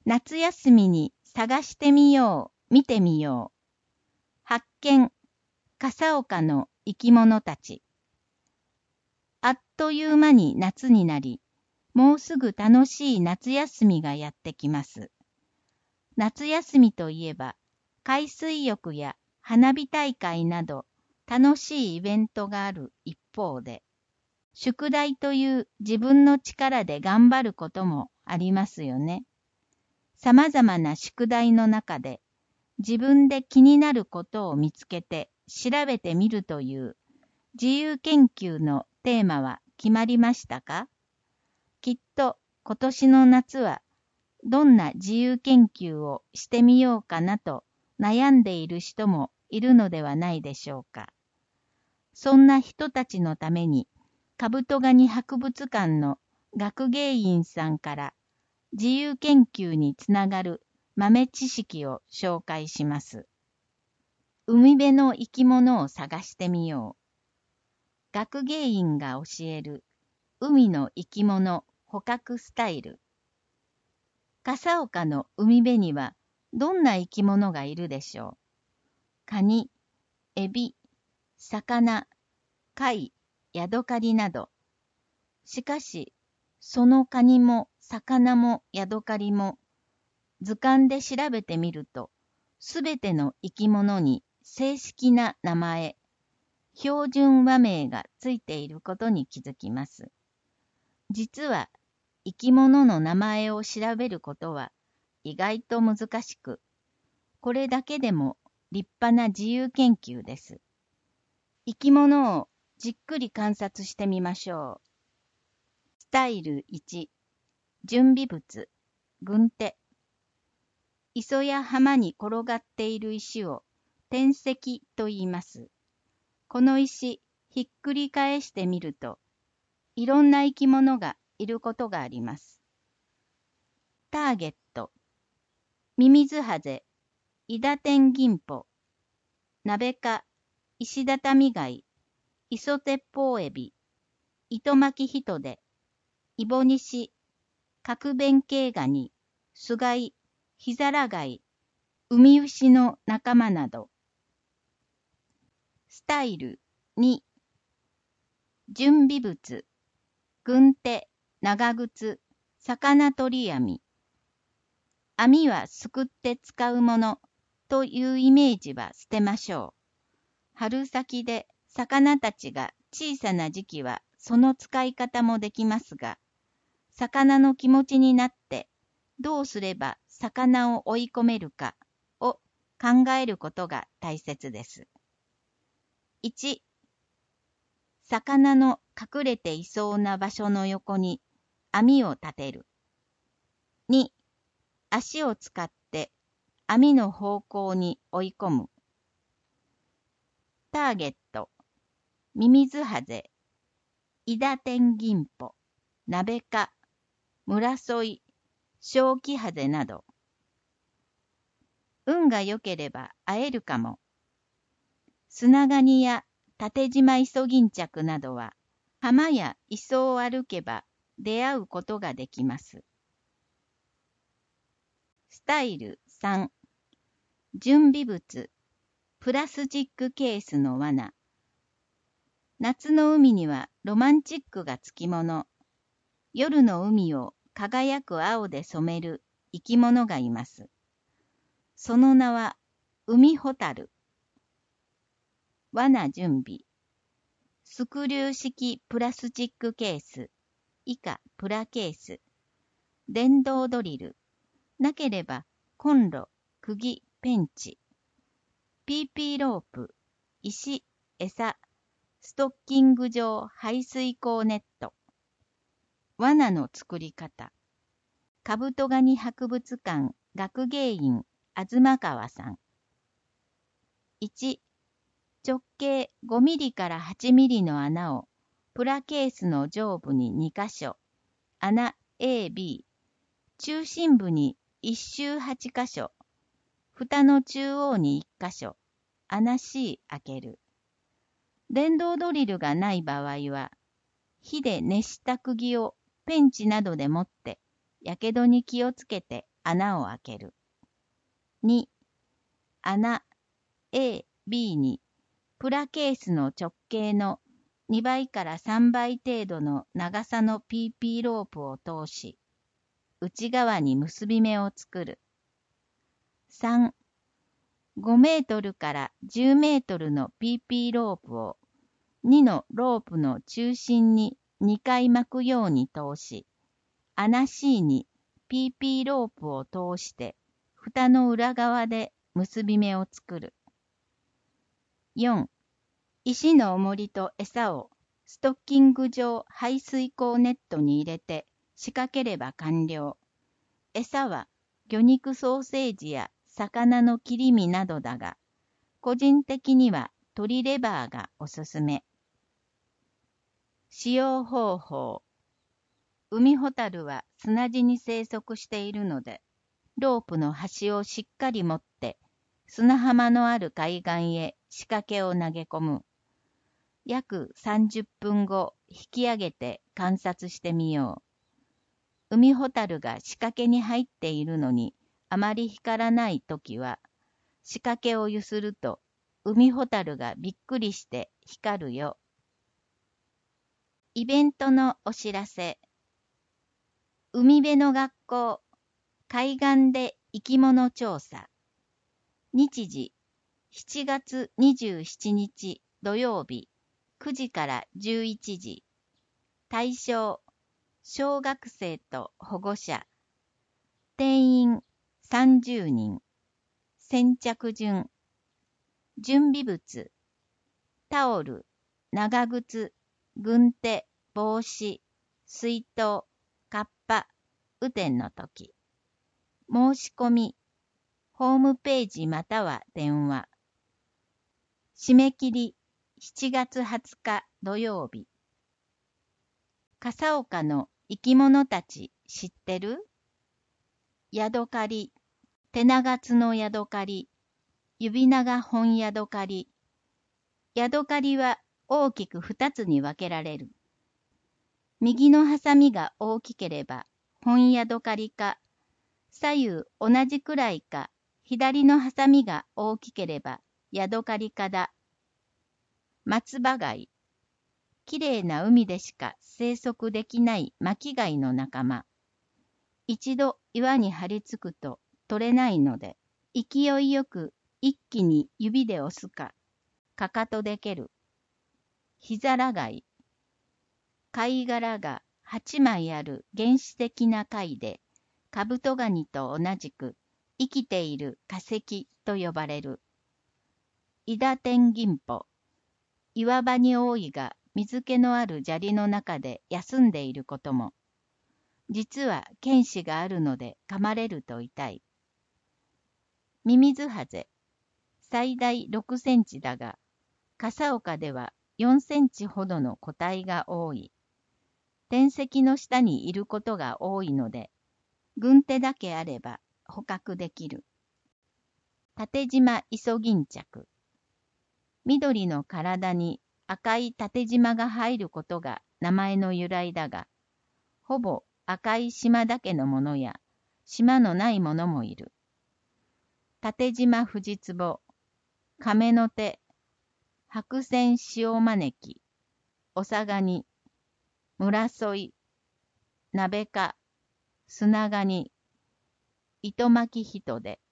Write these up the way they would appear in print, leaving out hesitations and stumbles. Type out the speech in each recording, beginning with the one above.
夏休みに探してみよう、見てみよう。発見、笠岡の生き物たち。あっという間に夏になり、もうすぐ楽しい夏休みがやってきます。夏休みといえば、海水浴や花火大会など楽しいイベントがある一方で、宿題という自分の力で頑張ることもありますよね。様々な宿題の中で自分で気になることを見つけて調べてみるという自由研究のテーマは決まりましたか？きっと今年の夏はどんな自由研究をしてみようかなと悩んでいる人もいるのではないでしょうか。そんな人たちのためにカブトガニ博物館の学芸員さんから自由研究につながる豆知識を紹介します。海辺の生き物を探してみよう。学芸員が教える海の生き物捕獲スタイル。笠岡の海辺にはどんな生き物がいるでしょう。カニ、エビ、魚、貝、ヤドカリなど。しかし、そのカニも魚もヤドカリも図鑑で調べてみると、すべての生き物に正式な名前、標準和名がついていることに気づきます。実は、生き物の名前を調べることは意外と難しく、これだけでも立派な自由研究です。生き物をじっくり観察してみましょう。スタイル1、準備物、軍手。磯や浜に転がっている石を転石と言います。この石、ひっくり返してみると、いろんな生き物がいることがあります。ターゲット、ミミズハゼ、イダテンギンポ、ナベカ、石畳貝、イソテッポウエビ、イトマキヒトデ、イボニシ、角弁慶ガニ、スガイ、ヒザラガイ、ウミウシの仲間など。スタイル2、準備物、軍手、長靴、魚取り網。網はすくって使うものというイメージは捨てましょう。春先で魚たちが小さな時期はその使い方もできますが、魚の気持ちになってどうすれば魚を追い込めるかを考えることが大切です。1、魚の隠れていそうな場所の横に網を立てる。2、足を使って網の方向に追い込む。ターゲット、ミミズハゼ、イダテンギンポ、ナベカ、ムラソイ、ショウキハゼなど。運が良ければ会えるかも。砂ガニや縦縞イソギンチャクなどは浜や磯を歩けば出会うことができます。スタイル3、準備物、プラスチックケースの罠。夏の海にはロマンチックがつきもの。夜の海を輝く青で染める生き物がいます。その名は海ホタル。罠準備。スクリュー式プラスチックケース、以下プラケース。電動ドリル。なければコンロ、釘、ペンチ。PP ロープ、石、餌、ストッキング状排水口ネット。罠の作り方。カブトガニ博物館学芸員東川さん。1、直径5ミリから8ミリの穴をプラケースの上部に2カ所、穴 A、B、中心部に1周8カ所、蓋の中央に1カ所、穴 C 開ける。電動ドリルがない場合は、火で熱した釘をペンチなどで持って、やけどに気をつけて穴を開ける。2、穴 A、B にプラケースの直径の2倍から3倍程度の長さの PP ロープを通し、内側に結び目を作る。3、5メートルから10メートルの PP ロープを2のロープの中心に2回巻くように通し、穴 C に PP ロープを通して蓋の裏側で結び目を作る。4、石の重りと餌をストッキング状排水口ネットに入れて仕掛ければ完了。餌は魚肉ソーセージや魚の切り身などだが、個人的には鶏レバーがおすすめ。使用方法。海ホタルは砂地に生息しているので、ロープの端をしっかり持って、砂浜のある海岸へ仕掛けを投げ込む。約30分後、引き上げて観察してみよう。海ホタルが仕掛けに入っているのに、あまり光らないときは、仕掛けをゆすると、海ホタルがびっくりして光るよ。イベントのお知らせ。海辺の学校、海岸で生き物調査。日時、7月27日土曜日、9時から11時。対象、小学生と保護者。定員30人。先着順。準備物。タオル、長靴、軍手、帽子、水筒、カッパ、雨天の時。申し込み、ホームページまたは電話。締め切り、7月20日土曜日。笠岡の生き物たち知ってる？ヤドカリ、手長津のヤドカリ、指長本ヤドカリ。ヤドカリは大きく2つに分けられる。右のハサミが大きければ本ヤドカリか、左右同じくらいか、左のハサミが大きければヤドカリかだ。松葉貝。きれいな海でしか生息できない巻き貝の仲間。一度岩に張り付くと取れないので、勢いよく一気に指で押すか、かかとで蹴る。ヒザラ貝。貝殻が8枚ある原始的な貝で、カブトガニと同じく生きている化石と呼ばれる。イダテンギンポ。岩場に多いが水気のある砂利の中で休んでいることも。実は剣士があるので噛まれると痛い。ミミズハゼ。最大6センチだが、笠岡では4センチほどの個体が多い。天石の下にいることが多いので、軍手だけあれば捕獲できる。縦縞イソギンチャク。緑の体に赤い縦縞が入ることが名前の由来だが、ほぼ赤い縞だけのものや、縞のないものもいる。縦縞フジツボ、亀の手、白線塩招き、オサガニ、ムラソイ、ナベカ、砂ガニ、糸巻き人で。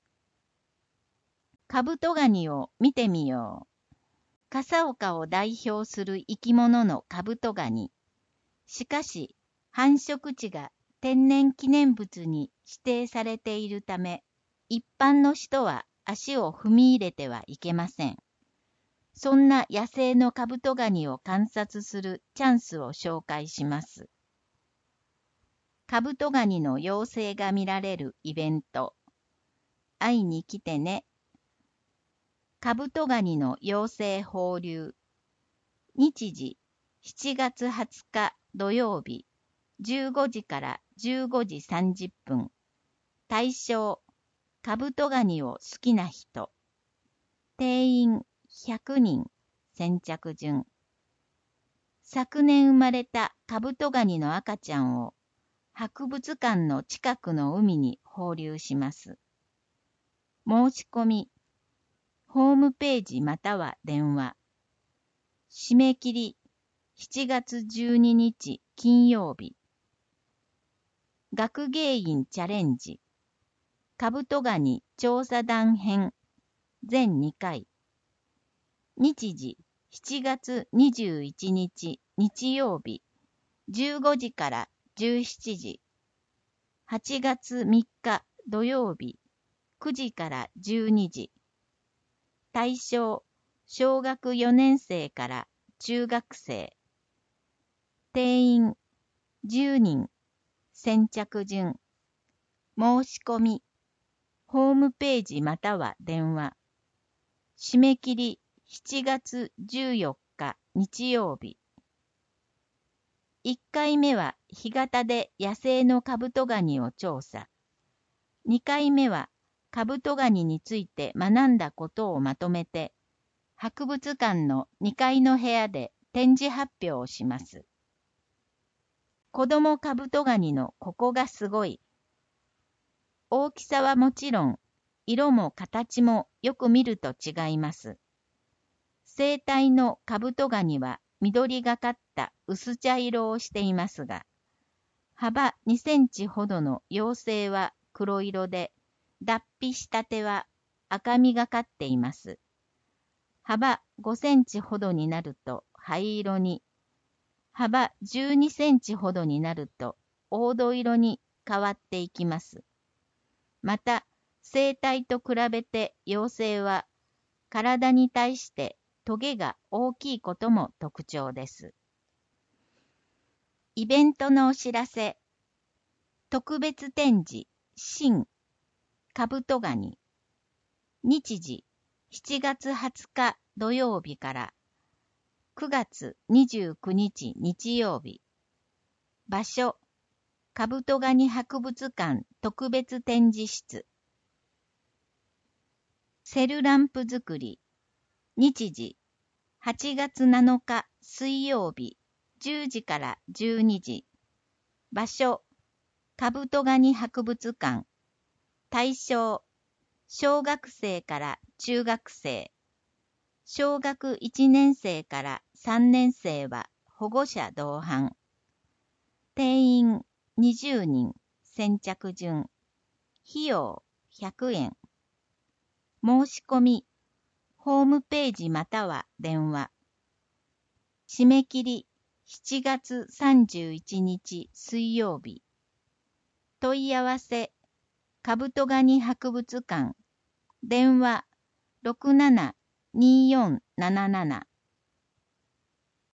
カブトガニを見てみよう。笠岡を代表する生き物のカブトガニ。しかし、繁殖地が天然記念物に指定されているため、一般の人は足を踏み入れてはいけません。そんな野生のカブトガニを観察するチャンスを紹介します。カブトガニの幼生が見られるイベント。会いに来てね。カブトガニの幼生放流。日時、7月20日土曜日、15時から15時30分。対象、カブトガニを好きな人。定員100人、先着順。昨年生まれたカブトガニの赤ちゃんを博物館の近くの海に放流します。申し込み、ホームページまたは電話。締め切り、7月12日金曜日。学芸員チャレンジ。カブトガニ調査団編。全2回。日時、7月21日日曜日。15時から17時。8月3日土曜日。9時から12時。対象、小学4年生から中学生。定員、10人。先着順。申し込み。ホームページまたは電話。締め切り、7月14日日曜日。1回目は干潟で野生のカブトガニを調査。2回目はカブトガニについて学んだことをまとめて、博物館の2階の部屋で展示発表をします。子供カブトガニのここがすごい。大きさはもちろん、色も形もよく見ると違います。生体のカブトガニは緑がかった薄茶色をしていますが、幅2センチほどの幼生は黒色で、脱皮したては赤みがかっています。幅5センチほどになると灰色に、幅12センチほどになると黄土色に変わっていきます。また、生体と比べて幼生は体に対してトゲが大きいことも特徴です。イベントのお知らせ。特別展示、新、カブトガニ。日時、7月20日土曜日から9月29日日曜日。場所、カブトガニ博物館特別展示室。セルランプ作り。日時、8月7日水曜日10時から12時。場所、カブトガニ博物館。対象、小学生から中学生。小学1年生から3年生は保護者同伴。定員20人、先着順。費用100円。申し込み、ホームページまたは電話。締め切り、7月31日水曜日。問い合わせ、カブトガニ博物館。電話、672477